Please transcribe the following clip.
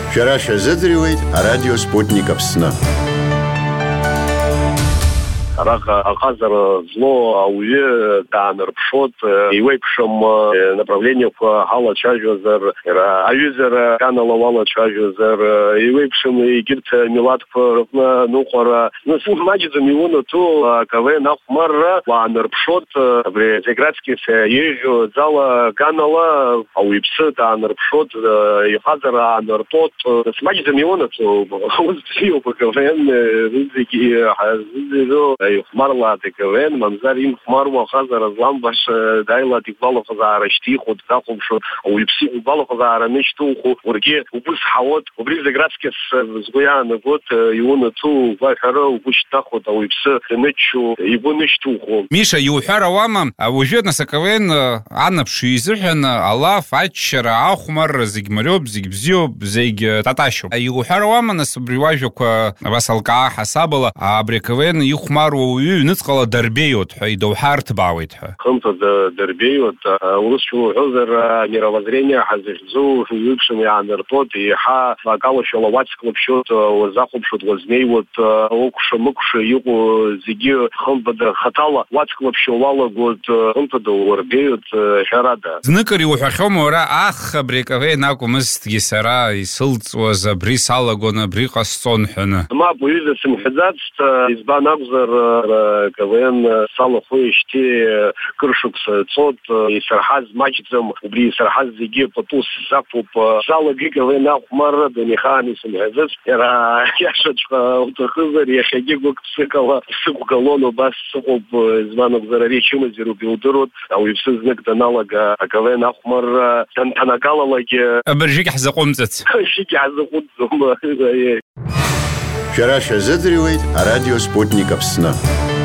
Шәара шәазыӡырҩуеит арадио Спутник Аԥсны. Араҟа аҟазара злоу ауаҩы даанарԥшот, иуеиԥшым направлениақәа ҳалацәажәозар, аҩызара ганала уалацәажәозар, иуеиԥшым егьырҭ милаҭқәа рҟны аныҟәара, маҷӡам иунаҭо КВН ахәмарра уаанарԥшот, абри Зеградскис еиӷьу ӡала ганала ауаҩԥсы даанарԥшот, иҟазара аанартот, маҷӡам иунаҭо, ус бзиоуп КВН зегьы ҳазыӡырҩо يخمرلا تكوين منظرين خمروا خزر زلام باش دايلا تقبلوا خزارة شتيخو تداخل شو أو يبسي يقبلوا خزارة نشتوخو ورجي وبس حوت وبريز جراتسكس زغيان نقول يونا تو بايحرا وبش تاخد أو يبسي نتشو يبون نشتوخو ميشا يوحرا وامم وجدنا سكوين عنا بشيزرحنا الله فاتشر أخمر زيج مريوب زيج بزيوب زيج تاتاشو يوحرا وامم نسبريواجو كبسالكا حسابلا أبريكوين يخمر ونسقل دربيوت حيدو حارت باويتها خمسة دربيوت ورسشو حذر مировоззрения حزجزو يبشم يعني رطوت يحا فقالوا شو لواتسك لبشوت وزاقب شوت وزميوت اوكش مكش يقو زيجي خمبد خطالة واتسك لبشو والله قلت خمسة وربيوت شرادا زنكر يوحخوم ورا اخ بريكافي ناكو مستجي سرا يسلط وزبري سالاغونا بريقصون حنا ما بويزة سمحزاتست ازبان اغزر КВН сало хуешти крышукс цот и сархаз мачцем убри сархаз зиги потус запуп сало КВН ахмар да нехани сумезес era яшачка утохызер яхаги гуксыкала сукалону бас суп званок зарари чимы зируби удурут а уйпсы знак даналага КВН ахмар тантанагалаги абржик хзакумцат шики хзакумцум Шәара шәазыӡырҩуеит арадио Спутник Аԥсны.